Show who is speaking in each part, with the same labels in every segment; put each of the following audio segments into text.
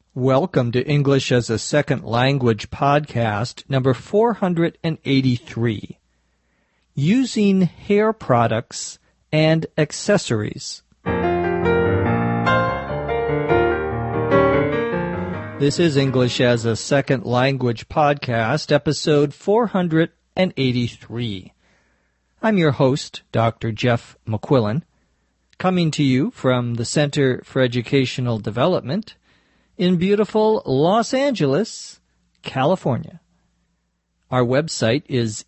Speaker 1: Welcome to English as a Second Language podcast number 483, Using Hair Products and Accessories. This is English as a Second Language podcast, episode 483. I'm your host, Dr. Jeff McQuillan, coming to you from the Center for Educational Development in beautiful Los Angeles, California. Our website is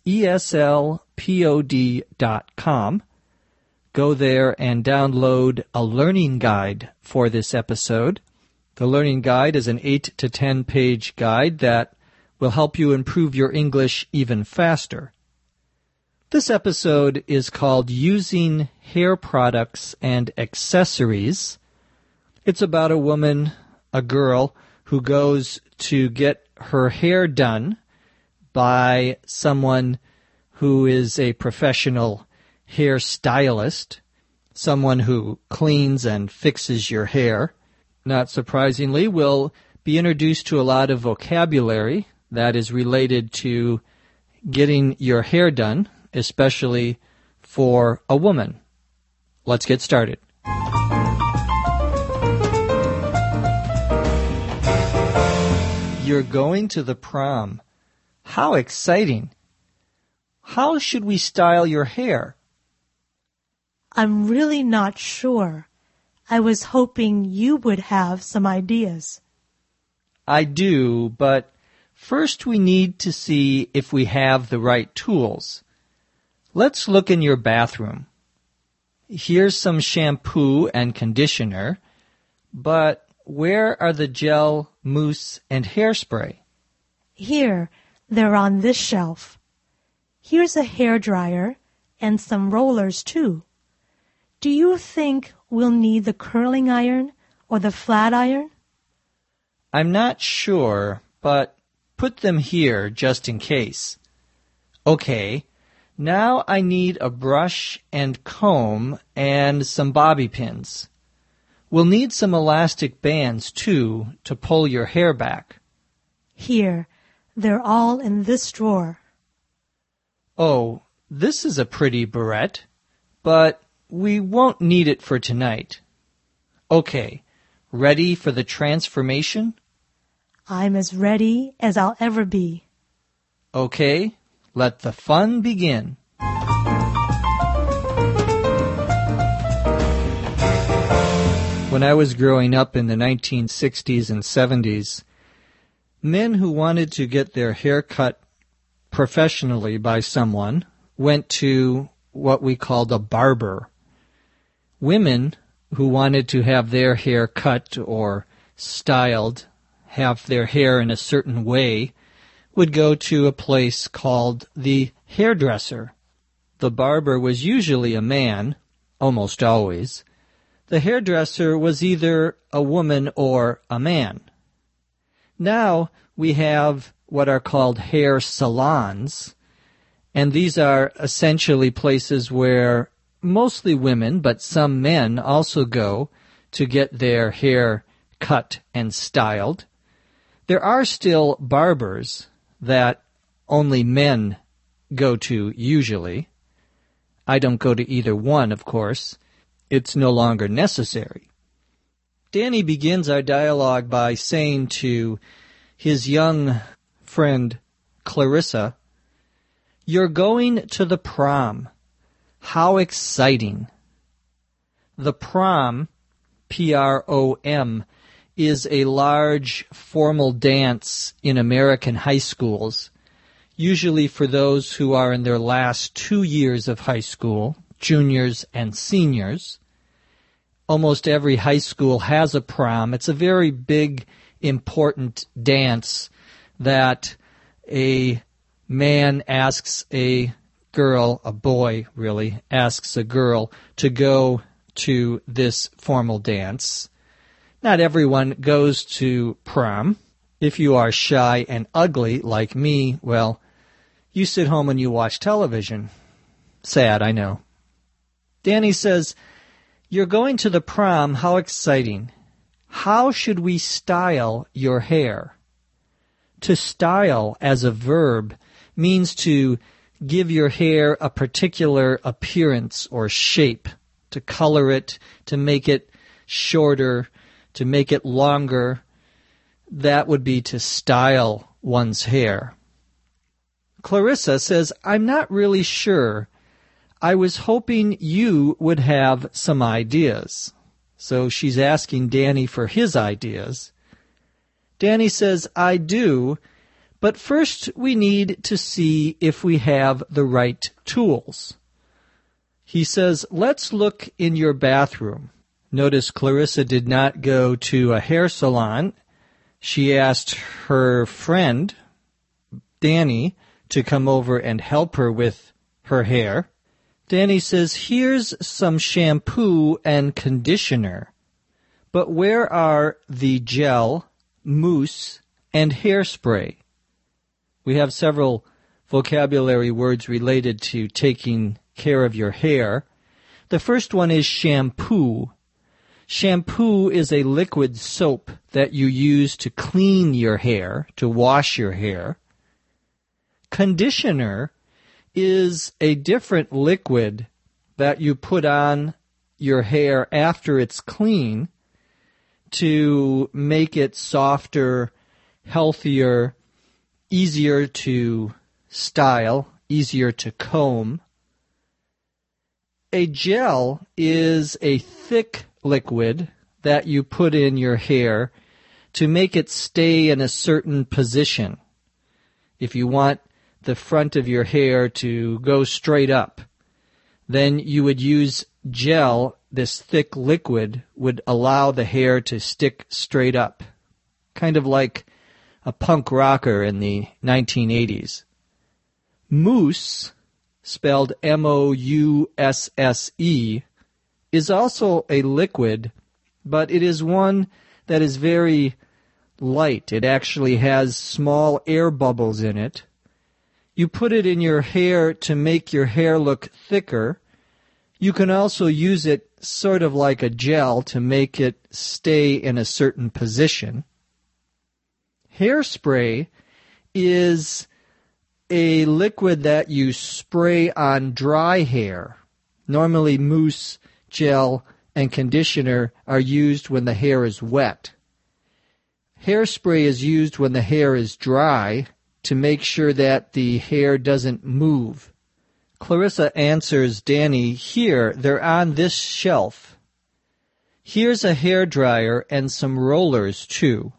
Speaker 1: eslpod.com. Go there and download a learning guide for this episode. The learning guide is an 8 to 10 page guide that will help you improve your English even faster. This episode is called Using Hair Products and Accessories. It's about a woman, a girl, who goes to get her hair done by someone who is a professional hairstylist, someone who cleans and fixes your hair. Not surprisingly, we'll be introduced to a lot of vocabulary that is related to getting your hair done, especially for a woman. Let's get started. You're going to the prom. How exciting. How should we style your hair?
Speaker 2: I'm really not sure. I was hoping you would have some ideas.
Speaker 1: I do, but first we need to see if we have the right tools. Let's look in your bathroom. Here's some shampoo and conditioner, but where are the gel, mousse, and hairspray?
Speaker 2: Here, they're on this shelf. Here's a hairdryer and some rollers, too. Do you think we'll need the curling iron or the flat iron?
Speaker 1: I'm not sure, but put them here just in case. Okay, now I need a brush and comb and some bobby pins. We'll need some elastic bands, too, to pull your hair back.
Speaker 2: Here, they're all in this drawer.
Speaker 1: Oh, this is a pretty barrette, but we won't need it for tonight. Okay, ready for the transformation?
Speaker 2: I'm as ready as I'll ever be.
Speaker 1: Okay, let the fun begin. When I was growing up in the 1960s and 70s, men who wanted to get their hair cut professionally by someone went to what we called a barber. Women who wanted to have their hair cut or styled, have their hair in a certain way, would go to a place called the hairdresser. The barber was usually a man, almost always. The hairdresser was either a woman or a man. Now we have what are called hair salons, and these are essentially places where mostly women, but some men also go to get their hair cut and styled. There are still barbers that only men go to usually. I don't go to either one, of course. It's no longer necessary. Danny begins our dialogue by saying to his young friend Clarissa, "You're going to the prom. How exciting." The prom, P-R-O-M, is a large formal dance in American high schools, usually for those who are in their last 2 years of high school, juniors and seniors. Almost every high school has a prom. It's a very big, important dance that a man asks a girl, a boy really, asks a girl to go to this formal dance. Not everyone goes to prom. If you are shy and ugly like me, well, you sit home and you watch television. Sad, I know. Danny says, "You're going to the prom. How exciting. how should we style your hair? To style as a verb means to give your hair a particular appearance or shape, to color it, to make it shorter, to make it longer. That would be to style one's hair. Clarissa says, I'm not really sure. I was hoping you would have some ideas. So she's asking Danny for his ideas. Danny says, I do, but first we need to see if we have the right tools. He says, let's look in your bathroom. Notice Clarissa did not go to a hair salon. She asked her friend, Danny, to come over and help her with her hair. Danny says, here's some shampoo and conditioner. But where are the gel, mousse, and hairspray? We have several vocabulary words related to taking care of your hair. The first one is shampoo. Shampoo is a liquid soap that you use to clean your hair, to wash your hair. Conditioner is a different liquid that you put on your hair after it's clean to make it softer, healthier, easier to style, easier to comb. A gel is a thick liquid that you put in your hair to make it stay in a certain position. If you want the front of your hair to go straight up, then you would use gel. This thick liquid would allow the hair to stick straight up, kind of like a punk rocker in the 1980s. Mousse, spelled M-O-U-S-S-E, is also a liquid, but it is one that is very light. It actually has small air bubbles in it. You put it in your hair to make your hair look thicker. You can also use it sort of like a gel to make it stay in a certain position. Hairspray is a liquid that you spray on dry hair. Normally mousse, gel, and conditioner are used when the hair is wet. Hairspray is used when the hair is dry to make sure that the hair doesn't move. Clarissa answers Danny, here, they're on this shelf. Here's a hairdryer and some rollers, too.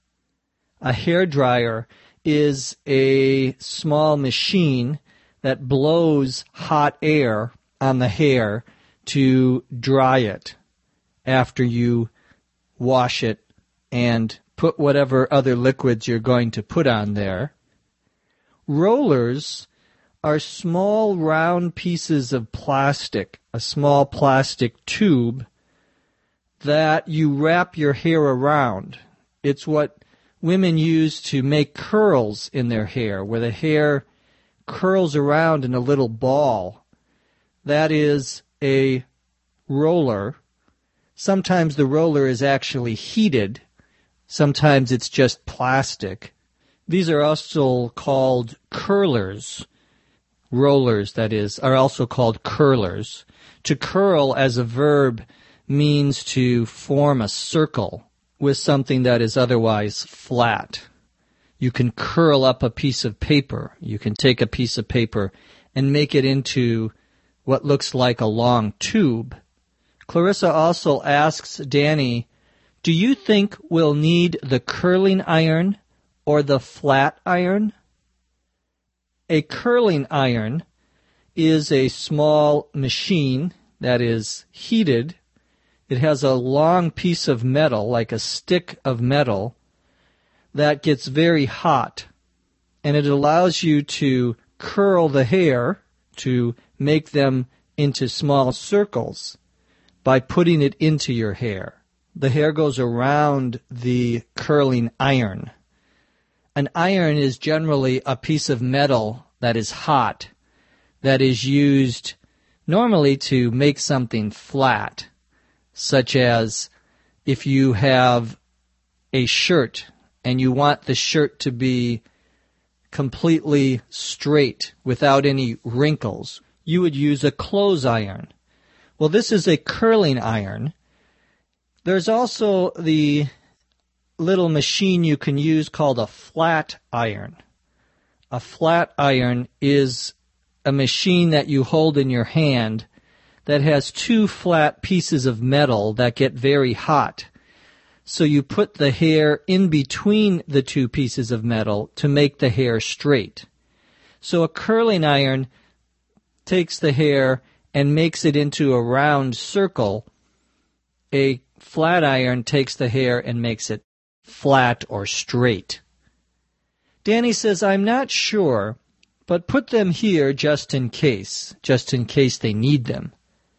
Speaker 1: A hairdryer is a small machine that blows hot air on the hair to dry it after you wash it and put whatever other liquids you're going to put on there. Rollers are small round pieces of plastic, a small plastic tube that you wrap your hair around. It's what women use to make curls in their hair, where the hair curls around in a little ball. That is a roller. Sometimes the roller is actually heated. Sometimes it's just plastic. These are also called curlers. Rollers, that is, are also called curlers. To curl as a verb means to form a circle with something that is otherwise flat. You can curl up a piece of paper. You can take a piece of paper and make it into what looks like a long tube. Clarissa also asks Danny, do you think we'll need the curling iron or the flat iron? A curling iron is a small machine that is heated. It has a long piece of metal, like a stick of metal, that gets very hot, and it allows you to curl the hair, to make them into small circles by putting it into your hair. The hair goes around the curling iron. An iron is generally a piece of metal that is hot, that is used normally to make something flat, such as if you have a shirt and you want the shirt to be completely straight without any wrinkles, you would use a clothes iron. Well, this is a curling iron. There's also the little machine you can use called a flat iron. A flat iron is a machine that you hold in your hand that has two flat pieces of metal that get very hot. So you put the hair in between the two pieces of metal to make the hair straight. So a curling iron takes the hair and makes it into a round circle. A flat iron takes the hair and makes it flat or straight. Danny says, I'm not sure, but put them here just in case they need them.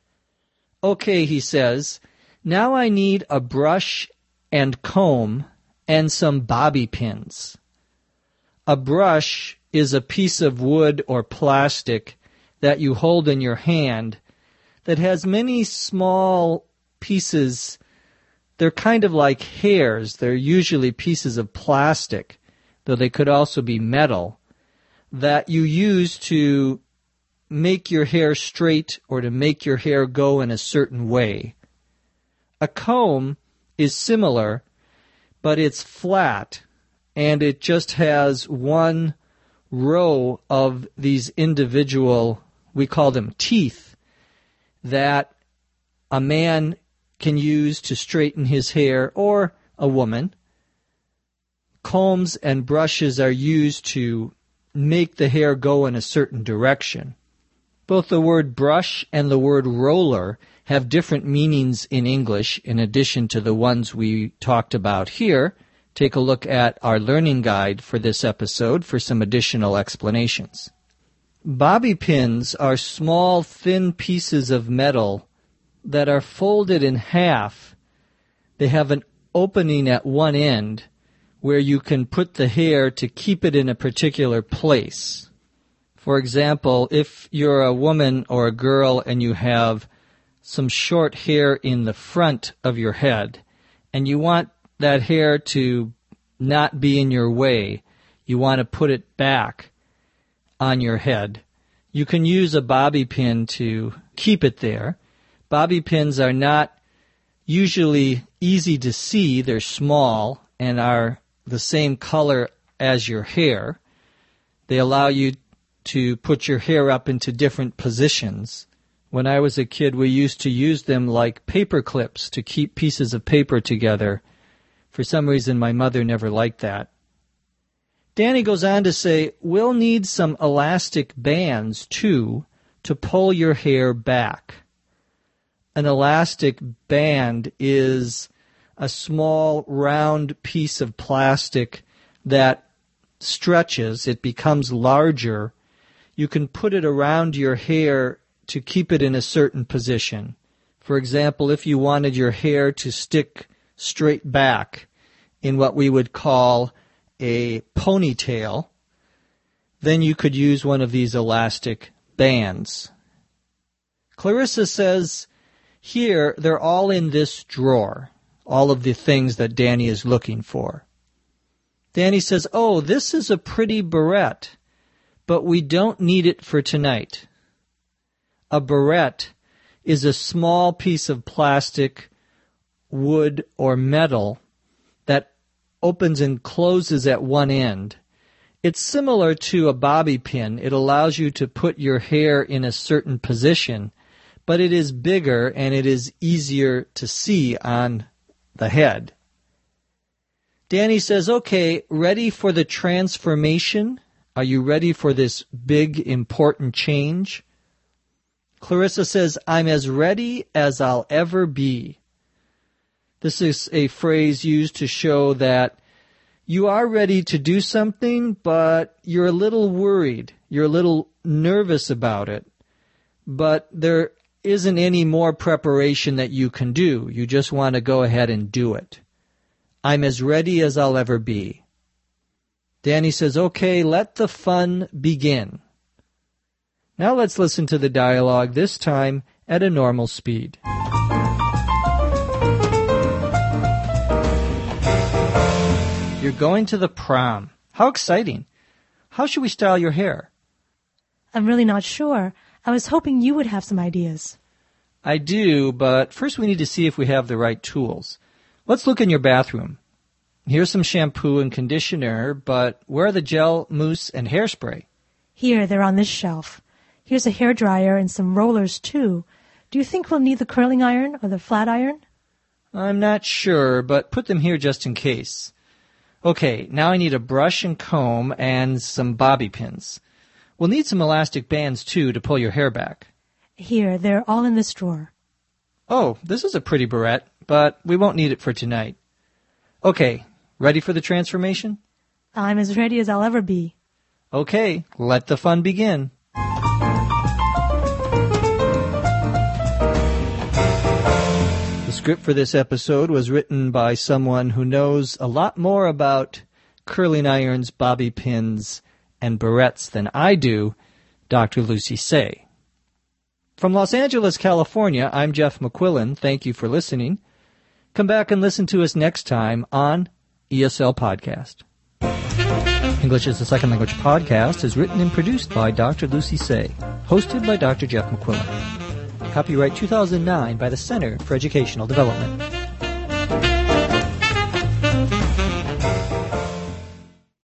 Speaker 1: Okay, he says, now I need a brush and comb and some bobby pins. A brush is a piece of wood or plastic that you hold in your hand that has many small pieces. They're kind of like hairs. They're usually pieces of plastic, though they could also be metal, that you use to make your hair straight or to make your hair go in a certain way. A comb is similar, but it's flat, and it just has one row of these individual, we call them teeth, that a man can use to straighten his hair, or a woman. Combs and brushes are used to make the hair go in a certain direction. Both the word brush and the word roller have different meanings in English in addition to the ones we talked about here. Take a look at our learning guide for this episode for some additional explanations. Bobby pins are small, thin pieces of metal that are folded in half. They have an opening at one end where you can put the hair to keep it in a particular place. For example, if you're a woman or a girl and you have some short hair in the front of your head and you want that hair to not be in your way, you want to put it back on your head, you can use a bobby pin to keep it there. Bobby pins are not usually easy to see. They're small and are the same color as your hair. They allow you to put your hair up into different positions. When I was a kid, we used to use them like paper clips to keep pieces of paper together. For some reason, my mother never liked that. Danny goes on to say, we'll need some elastic bands, too, to pull your hair back. An elastic band is a small, round piece of plastic that stretches. It becomes larger. You can put it around your hair to keep it in a certain position. For example, if you wanted your hair to stick straight back in what we would call a ponytail, then you could use one of these elastic bands. Clarissa says, here, they're all in this drawer, all of the things that Danny is looking for. Danny says, oh, this is a pretty barrette, but we don't need it for tonight. A barrette is a small piece of plastic, wood, or metal that opens and closes at one end. It's similar to a bobby pin. It allows you to put your hair in a certain position, but it is bigger and it is easier to see on the head. Danny says, okay, ready for the transformation? Are you ready for this big, important change? Clarissa says, I'm as ready as I'll ever be. This is a phrase used to show that you are ready to do something, but you're a little worried. You're a little nervous about it. But there isn't any more preparation that you can do. You just want to go ahead and do it. I'm as ready as I'll ever be. Danny says, okay, let the fun begin. Now let's listen to the dialogue, this time at a normal speed. You're going to the prom. How exciting. How should we style your hair?
Speaker 2: I'm really not sure. I was hoping you would have some ideas.
Speaker 1: I do, but first we need to see if we have the right tools. Let's look in your bathroom. Here's some shampoo and conditioner, but where are the gel, mousse, and hairspray?
Speaker 2: Here, they're on this shelf. Here's a hairdryer and some rollers, too. Do you think we'll need the curling iron or the flat iron?
Speaker 1: I'm not sure, but put them here just in case. Okay, now I need a brush and comb and some bobby pins. We'll need some elastic bands, too, to pull your hair back.
Speaker 2: Here, they're all in this drawer.
Speaker 1: Oh, this is a pretty barrette, but we won't need it for tonight. Okay, ready for the transformation?
Speaker 2: I'm as ready as I'll ever be.
Speaker 1: Okay, let the fun begin. The script for this episode was written by someone who knows a lot more about curling irons, bobby pins, and barrettes than I do, Dr. Lucy Say. From Los Angeles, California, I'm Jeff McQuillan. Thank you for listening. Come back and listen to us next time on ESL Podcast. English as a Second Language Podcast is written and produced by Dr. Lucy Say, hosted by Dr. Jeff McQuillan. Copyright 2009 by the Center for Educational Development.